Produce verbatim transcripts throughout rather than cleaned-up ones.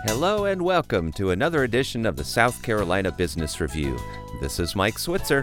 Hello and welcome to another edition of the South Carolina Business Review. This is Mike Switzer.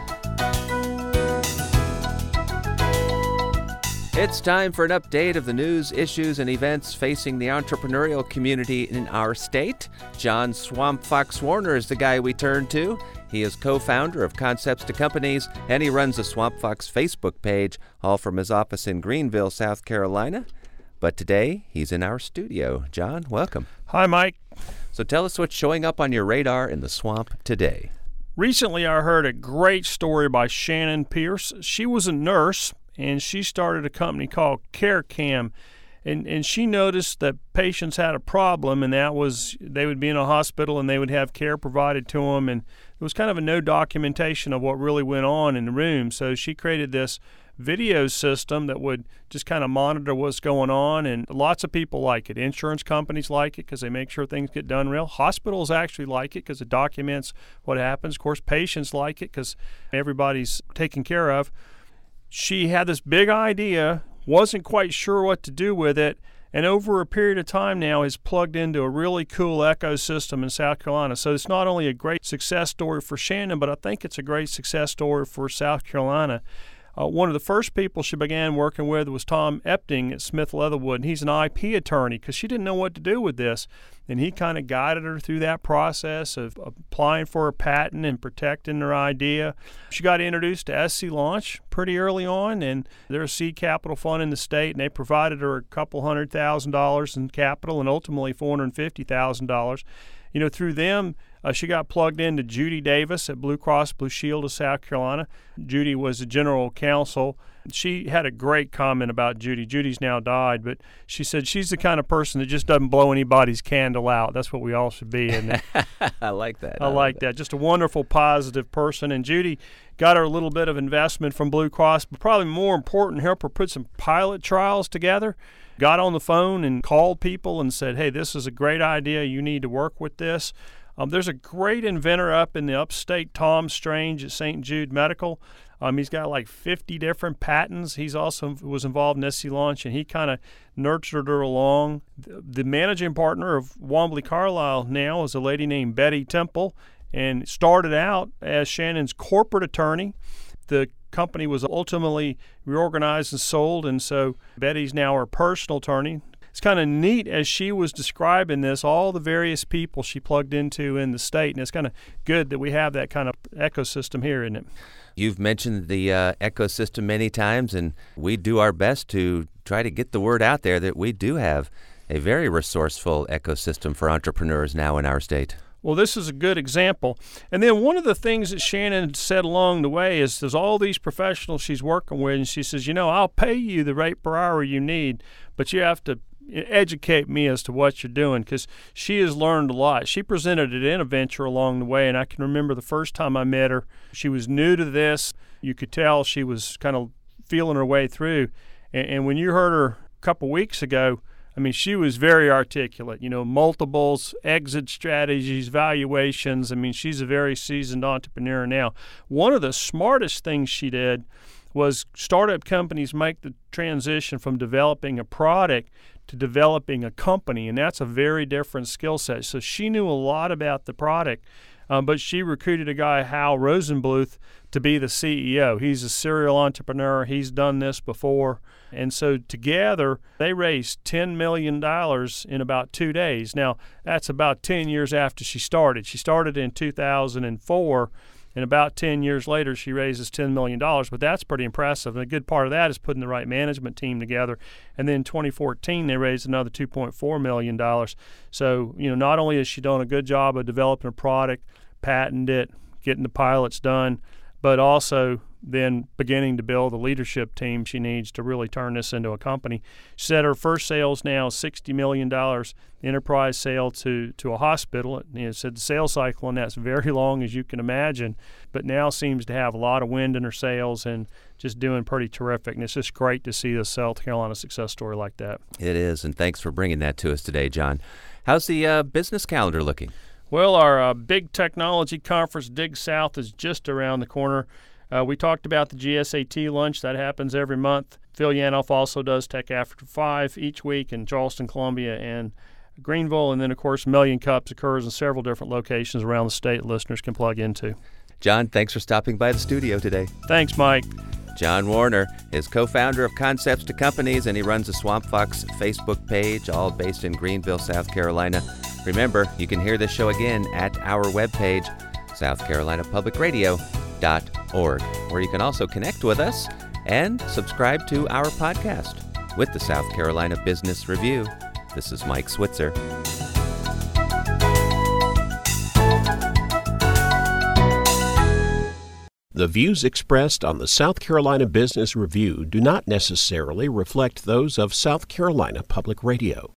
It's time for an update of the news, issues, and events facing the entrepreneurial community in our state. John Swamp Fox Warner is the guy we turn to. He is co-founder of Concepts to Companies, and he runs the Swamp Fox Facebook page, all from his office in Greenville, South Carolina. But today, he's in our studio. John, welcome. Hi, Mike. So tell us what's showing up on your radar in the swamp today. Recently, I heard a great story by Shannon Pierce. She was a nurse, and she started a company called CareCam. And, and she noticed that patients had a problem, and that was they would be in a hospital and they would have care provided to them. And it was kind of a no documentation of what really went on in the room. So she created this video system that would just kind of monitor what's going on, and lots of people like it. Insurance companies like it because they make sure things get done real. Hospitals actually like it because it documents what happens. Of course, patients like it because everybody's taken care of. She had this big idea, wasn't quite sure what to do with it, and over a period of time now has plugged into a really cool ecosystem in South Carolina. So it's not only a great success story for Shannon, but I think it's a great success story for South Carolina. Uh, one of the first people she began working with was Tom Epting at Smith Leatherwood, and he's an I P attorney because she didn't know what to do with this. And he kind of guided her through that process of applying for a patent and protecting her idea. She got introduced to S C Launch pretty early on, and they're a seed capital fund in the state, and they provided her a couple hundred thousand dollars in capital and ultimately four hundred fifty thousand dollars. You know, through them, uh, she got plugged into Judy Davis at Blue Cross Blue Shield of South Carolina. Judy was the general counsel. She had a great comment about Judy. Judy's now died, but she said she's the kind of person that just doesn't blow anybody's candle out. That's what we all should be. And I like that. I, I like that. that. Just a wonderful, positive person. And Judy got her a little bit of investment from Blue Cross, but probably more important, help her put some pilot trials together. Got on the phone and called people and said, hey, this is a great idea. You need to work with this. Um, there's a great inventor up in the upstate, Tom Strange at Saint Jude Medical. Um, he's got like fifty different patents. He's also was involved in S C Launch, and he kind of nurtured her along. The, the managing partner of Wombly Carlisle now is a lady named Betty Temple, and started out as Shannon's corporate attorney. The company was ultimately reorganized and sold, and so Betty's now her personal attorney. It's kind of neat as she was describing this, all the various people she plugged into in the state, and it's kind of good that we have that kind of ecosystem here, isn't it? You've mentioned the uh, ecosystem many times, and we do our best to try to get the word out there that we do have a very resourceful ecosystem for entrepreneurs now in our state. Well, this is a good example. And then one of the things that Shannon said along the way is there's all these professionals she's working with, and she says, you know, I'll pay you the rate per hour you need, but you have to educate me as to what you're doing, because she has learned a lot. She presented at InnoVenture along the way, and I can remember the first time I met her, she was new to this. You could tell she was kind of feeling her way through. And, and when you heard her a couple weeks ago, I mean, she was very articulate, you know, multiples, exit strategies, valuations. I mean, she's a very seasoned entrepreneur now. One of the smartest things she did was startup companies make the transition from developing a product to developing a company, and that's a very different skill set. So she knew a lot about the product, um, but she recruited a guy, Hal Rosenbluth, to be the C E O. He's a serial entrepreneur. He's done this before. And so together, they raised ten million dollars in about two days. Now, that's about ten years after she started. She started in two thousand four, and about ten years later, she raises ten million dollars. But that's pretty impressive. And a good part of that is putting the right management team together. And then in twenty fourteen, they raised another two point four million dollars. So, you know, not only has she done a good job of developing a product, patented it, getting the pilots done, but also then beginning to build the leadership team she needs to really turn this into a company. She said her first sales now is sixty million dollars enterprise sale to, to a hospital. You know, said the sales cycle on that's very long, as you can imagine, but now seems to have a lot of wind in her sails and just doing pretty terrific. And it's just great to see a South Carolina success story like that. It is, and thanks for bringing that to us today, John. How's the uh, business calendar looking? Well, our uh, big technology conference, Dig South, is just around the corner. Uh, we talked about the G S A T lunch. That happens every month. Phil Yanoff also does Tech After Five each week in Charleston, Columbia, and Greenville, and then, of course, Million Cups occurs in several different locations around the state listeners can plug into. John, thanks for stopping by the studio today. Thanks, Mike. John Warner is co-founder of Concepts to Companies, and he runs the Swamp Fox Facebook page, all based in Greenville, South Carolina. Remember, you can hear this show again at our webpage, south carolina public radio dot org, where you can also connect with us and subscribe to our podcast with the South Carolina Business Review. This is Mike Switzer. The views expressed on the South Carolina Business Review do not necessarily reflect those of South Carolina Public Radio.